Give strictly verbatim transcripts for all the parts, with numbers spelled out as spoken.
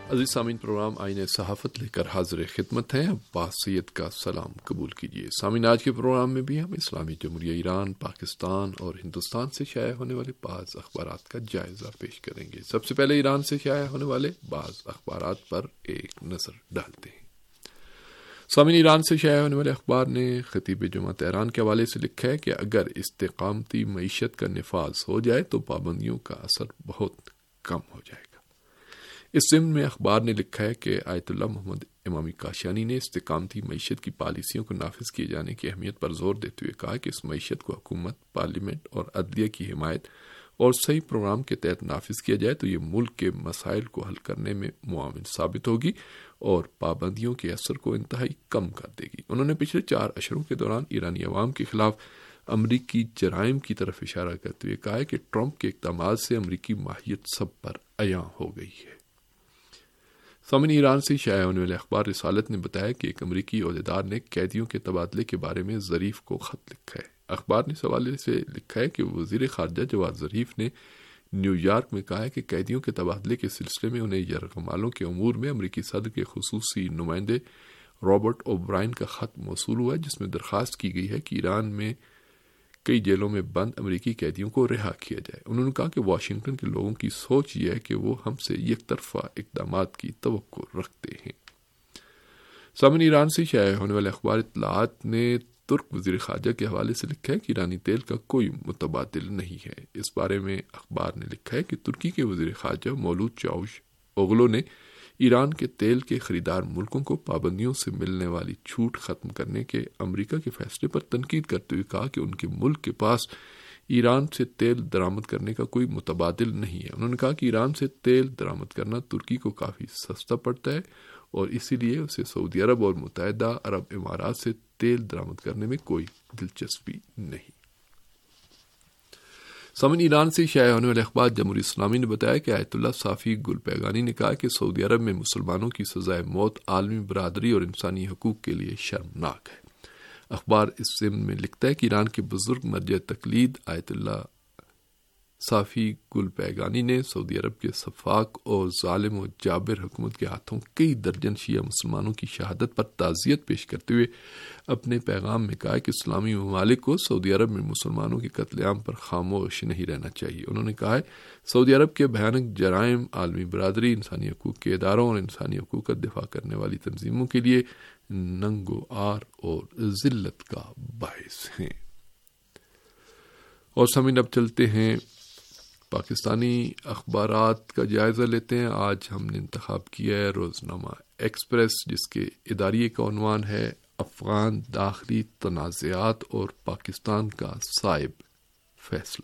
عزیز سامعین، پروگرام آئین صحافت لے کر حاضر خدمت ہیں. عباس سید کا سلام قبول کیجیے. سامعین، آج کے پروگرام میں بھی ہم اسلامی جمہوریہ ایران، پاکستان اور ہندوستان سے شائع ہونے والے بعض اخبارات کا جائزہ پیش کریں گے. سب سے پہلے ایران سے شائع ہونے والے بعض اخبارات پر ایک نظر ڈالتے ہیں. سامعین، ایران سے شائع ہونے والے اخبار نے خطیب جمعہ تہران کے حوالے سے لکھا ہے کہ اگر استقامتی معیشت کا نفاذ ہو جائے تو پابندیوں کا اثر بہت کم ہو جائے گا. اس ضمن میں اخبار نے لکھا ہے کہ آیت اللہ محمد امامی کاشانی نے استقامتی معیشت کی پالیسیوں کو نافذ کیے جانے کی اہمیت پر زور دیتے ہوئے کہا کہ اس معیشت کو حکومت، پارلیمنٹ اور عدلیہ کی حمایت اور صحیح پروگرام کے تحت نافذ کیا جائے تو یہ ملک کے مسائل کو حل کرنے میں معاون ثابت ہوگی اور پابندیوں کے اثر کو انتہائی کم کر دے گی. انہوں نے پچھلے چار اشروں کے دوران ایرانی عوام کے خلاف امریکی جرائم کی طرف اشارہ کرتے ہوئے کہا ہے کہ ٹرمپ کے اقدامات سے امریکی ماہیت سب پر عیاں ہو گئی ہے. سامعین، ایران سے شائع ہونے والے اخبار رسالت نے بتایا کہ ایک امریکی عہدیدار نے قیدیوں کے تبادلے کے بارے میں ظریف کو خط لکھا ہے. اخبار نے اس حوالے سے لکھا ہے کہ وزیر خارجہ جواد ظریف نے نیو یارک میں کہا ہے کہ قیدیوں کے تبادلے کے سلسلے میں انہیں یرغمالوں کے امور میں امریکی صدر کے خصوصی نمائندے رابرٹ او برائن کا خط موصول ہوا ہے، جس میں درخواست کی گئی ہے کہ ایران میں کئی جیلوں میں بند امریکی قیدیوں کو رہا کیا جائے. انہوں نے کہا کہ واشنگٹن کے لوگوں کی سوچ یہ ہے کہ وہ ہم سے یک طرفہ اقدامات کی توقع رکھتے ہیں. سامعین، ایران سے شائع ہونے والے اخبار اطلاعات نے ترک وزیر خارجہ کے حوالے سے لکھا ہے کہ ایرانی تیل کا کوئی متبادل نہیں ہے. اس بارے میں اخبار نے لکھا ہے کہ ترکی کے وزیر خارجہ مولود چاوش اوغلو نے ایران کے تیل کے خریدار ملکوں کو پابندیوں سے ملنے والی چھوٹ ختم کرنے کے امریکہ کے فیصلے پر تنقید کرتے ہوئے کہا کہ ان کے ملک کے پاس ایران سے تیل درآمد کرنے کا کوئی متبادل نہیں ہے. انہوں نے کہا کہ ایران سے تیل درآمد کرنا ترکی کو کافی سستا پڑتا ہے اور اسی لیے اسے سعودی عرب اور متحدہ عرب امارات سے تیل درآمد کرنے میں کوئی دلچسپی نہیں. سامعین، ایران سے شائع ہونے والے اخبار جمہوری اسلامی نے بتایا کہ آیت اللہ صافی گل پیگانی نے کہا کہ سعودی عرب میں مسلمانوں کی سزائے موت عالمی برادری اور انسانی حقوق کے لیے شرمناک ہے. اخبار اس ضمن میں لکھتا ہے کہ ایران کے بزرگ مرجع تقلید آیت اللہ صافی گل پیگانی نے سعودی عرب کے سفاک اور ظالم و جابر حکومت کے ہاتھوں کئی درجن شیعہ مسلمانوں کی شہادت پر تعزیت پیش کرتے ہوئے اپنے پیغام میں کہا کہ اسلامی ممالک کو سعودی عرب میں مسلمانوں کے قتل عام پر خاموش نہیں رہنا چاہیے. انہوں نے کہا ہے سعودی عرب کے بھیانک جرائم عالمی برادری، انسانی حقوق کے اداروں اور انسانی حقوق کا دفاع کرنے والی تنظیموں کے لیے ننگ و آر اور ذلت کا باعث ہیں. اور سامعین، اب چلتے ہیں پاکستانی اخبارات کا جائزہ لیتے ہیں. آج ہم نے انتخاب کیا ہے روزنامہ ایکسپریس، جس کے اداریے کا عنوان ہے افغان داخلی تنازعات اور پاکستان کا صائب فیصلہ.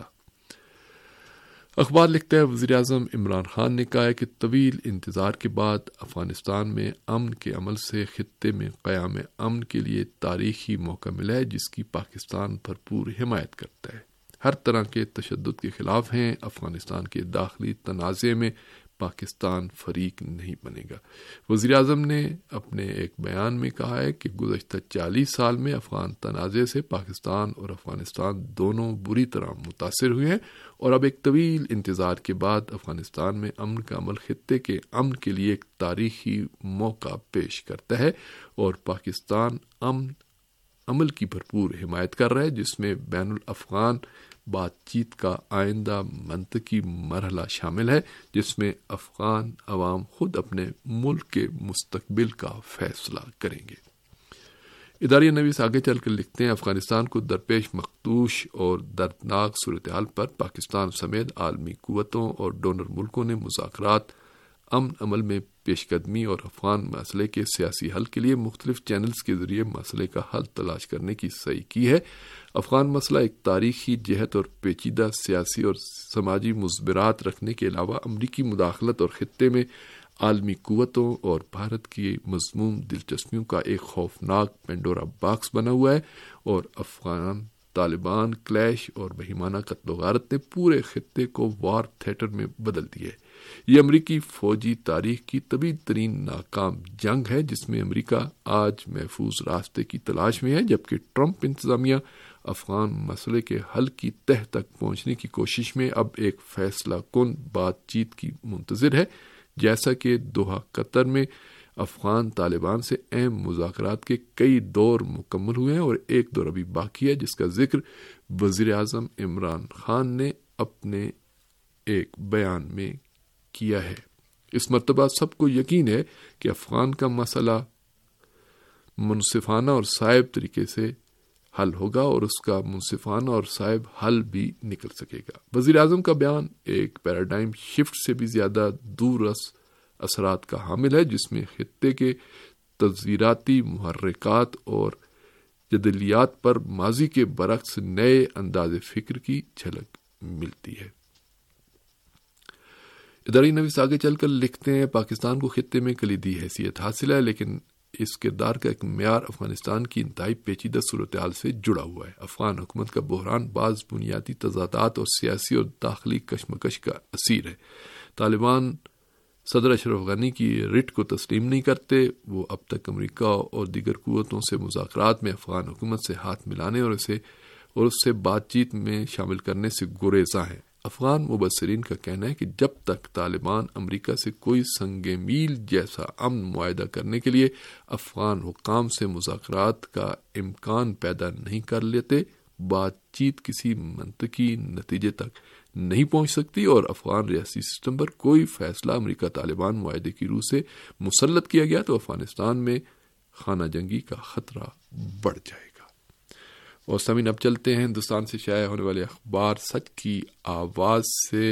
اخبار لکھتا ہے وزیر اعظم عمران خان نے کہا ہے کہ طویل انتظار کے بعد افغانستان میں امن کے عمل سے خطے میں قیام امن کے لیے تاریخی موقع ملا ہے، جس کی پاکستان بھرپور حمایت کرتا ہے. ہر طرح کے تشدد کے خلاف ہیں. افغانستان کے داخلی تنازع میں پاکستان فریق نہیں بنے گا. وزیر اعظم نے اپنے ایک بیان میں کہا ہے کہ گزشتہ چالیس سال میں افغان تنازع سے پاکستان اور افغانستان دونوں بری طرح متاثر ہوئے ہیں اور اب ایک طویل انتظار کے بعد افغانستان میں امن کا عمل خطے کے امن کے لیے ایک تاریخی موقع پیش کرتا ہے اور پاکستان امن عمل کی بھرپور حمایت کر رہا ہے، جس میں بین الافغان بات چیت کا آئندہ منطقی مرحلہ شامل ہے، جس میں افغان عوام خود اپنے ملک کے مستقبل کا فیصلہ کریں گے. اداریہ نویس آگے چل کر لکھتے ہیں افغانستان کو درپیش مخدوش اور دردناک صورتحال پر پاکستان سمیت عالمی قوتوں اور ڈونر ملکوں نے مذاکرات، امن عمل میں پیش قدمی اور افغان مسئلے کے سیاسی حل کے لیے مختلف چینلز کے ذریعے مسئلے کا حل تلاش کرنے کی صحیح کی ہے. افغان مسئلہ ایک تاریخی جہت اور پیچیدہ سیاسی اور سماجی مضمرات رکھنے کے علاوہ امریکی مداخلت اور خطے میں عالمی قوتوں اور بھارت کی مذموم دلچسپیوں کا ایک خوفناک پینڈورا باکس بنا ہوا ہے اور افغان طالبان کلیش اور بہیمانہ قتل و غارت نے پورے خطے کو وار تھیٹر میں بدل دیا ہے. یہ امریکی فوجی تاریخ کی طویل ترین ناکام جنگ ہے، جس میں امریکہ آج محفوظ راستے کی تلاش میں ہے، جبکہ ٹرمپ انتظامیہ افغان مسئلے کے حل کی تہہ تک پہنچنے کی کوشش میں اب ایک فیصلہ کن بات چیت کی منتظر ہے، جیسا کہ دوحہ قطر میں افغان طالبان سے اہم مذاکرات کے کئی دور مکمل ہوئے ہیں اور ایک دور ابھی باقی ہے جس کا ذکر وزیر اعظم عمران خان نے اپنے ایک بیان میں کیا ہے۔ اس مرتبہ سب کو یقین ہے کہ افغان کا مسئلہ منصفانہ اور صائب طریقے سے حل ہوگا اور اس کا منصفانہ اور صائب حل بھی نکل سکے گا۔ وزیر اعظم کا بیان ایک پیراڈائم شفٹ سے بھی زیادہ دور رس اثرات کا حامل ہے، جس میں خطے کے تغیراتی محرکات اور جدلیات پر ماضی کے برعکس نئے انداز فکر کی جھلک ملتی ہے۔ اداری نویس آگے چل کر لکھتے ہیں، پاکستان کو خطے میں کلیدی حیثیت حاصل ہے، لیکن اس کردار کا ایک معیار افغانستان کی انتہائی پیچیدہ صورتحال سے جڑا ہوا ہے۔ افغان حکومت کا بحران بعض بنیادی تضادات اور سیاسی اور داخلی کشمکش کا اثیر ہے۔ طالبان صدر اشرف غنی کی رٹ کو تسلیم نہیں کرتے۔ وہ اب تک امریکہ اور دیگر قوتوں سے مذاکرات میں افغان حکومت سے ہاتھ ملانے اور اسے اور اس سے بات چیت میں شامل کرنے سے گریزاں ہیں۔ افغان مبصرین کا کہنا ہے کہ جب تک طالبان امریکہ سے کوئی سنگ میل جیسا امن معاہدہ کرنے کے لیے افغان حکام سے مذاکرات کا امکان پیدا نہیں کر لیتے، بات چیت کسی منطقی نتیجے تک نہیں پہنچ سکتی اور افغان ریاستی سسٹم پر کوئی فیصلہ امریکہ طالبان معاہدے کی روح سے مسلط کیا گیا تو افغانستان میں خانہ جنگی کا خطرہ بڑھ جائے گا۔ اور سامعین اب چلتے ہیں ہندوستان سے شائع ہونے والے اخبار سچ کی آواز سے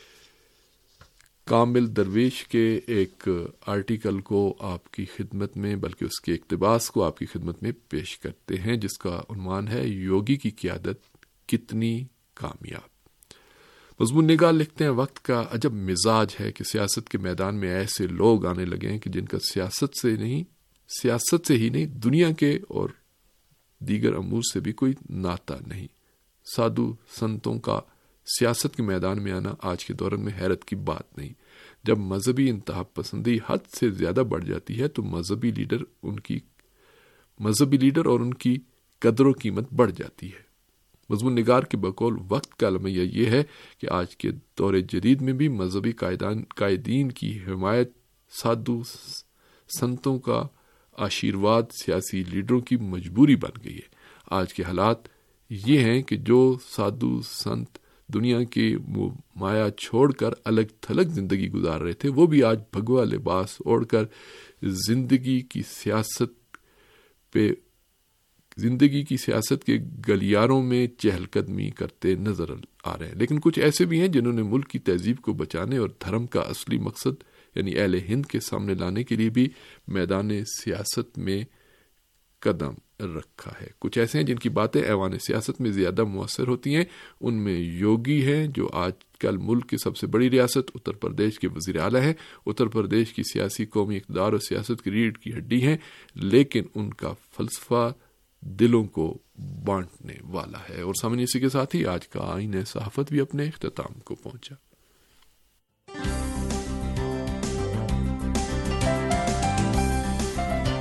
کامل درویش کے ایک آرٹیکل کو آپ کی خدمت میں بلکہ اس کے اقتباس کو آپ کی خدمت میں پیش کرتے ہیں، جس کا عنوان ہے یوگی کی قیادت کتنی کامیاب۔ مضمون نگار لکھتے ہیں، وقت کا عجب مزاج ہے کہ سیاست کے میدان میں ایسے لوگ آنے لگے ہیں کہ جن کا سیاست سے نہیں سیاست سے ہی نہیں دنیا کے اور دیگر امور سے بھی کوئی ناطہ نہیں۔ سادھو سنتوں کا سیاست کے میدان میں آنا آج کے دور میں حیرت کی بات نہیں۔ جب مذہبی انتہا پسندی حد سے زیادہ بڑھ جاتی ہے تو مذہبی لیڈر ان کی مذہبی لیڈر اور ان کی قدر و قیمت بڑھ جاتی ہے۔ مضمون نگار کے بقول وقت کا المیہ یہ ہے کہ آج کے دور جدید میں بھی مذہبی قائدین کی حمایت، سادھو سنتوں کا آشیرواد سیاسی لیڈروں کی مجبوری بن گئی ہے۔ آج کے حالات یہ ہیں کہ جو سادھو سنت دنیا کے مایا چھوڑ کر الگ تھلگ زندگی گزار رہے تھے، وہ بھی آج بھگوا لباس اوڑھ کر زندگی کی سیاست پہ زندگی کی سیاست کے گلیاروں میں چہل قدمی کرتے نظر آ رہے ہیں۔ لیکن کچھ ایسے بھی ہیں جنہوں نے ملک کی تہذیب کو بچانے اور دھرم کا اصلی مقصد یعنی اہل ہند کے سامنے لانے کے لیے بھی میدان سیاست میں قدم رکھا ہے۔ کچھ ایسے ہیں جن کی باتیں ایوان سیاست میں زیادہ مؤثر ہوتی ہیں۔ ان میں یوگی ہیں جو آج کل ملک کی سب سے بڑی ریاست اتر پردیش کے وزیر اعلیٰ ہیں۔ اتر پردیش کی سیاسی قومی اقتدار اور سیاست کی ریڑھ کی ہڈی ہیں، لیکن ان کا فلسفہ دلوں کو بانٹنے والا ہے۔ اور سامنے اسی کے ساتھ ہی آج کا آئین صحافت بھی اپنے اختتام کو پہنچا۔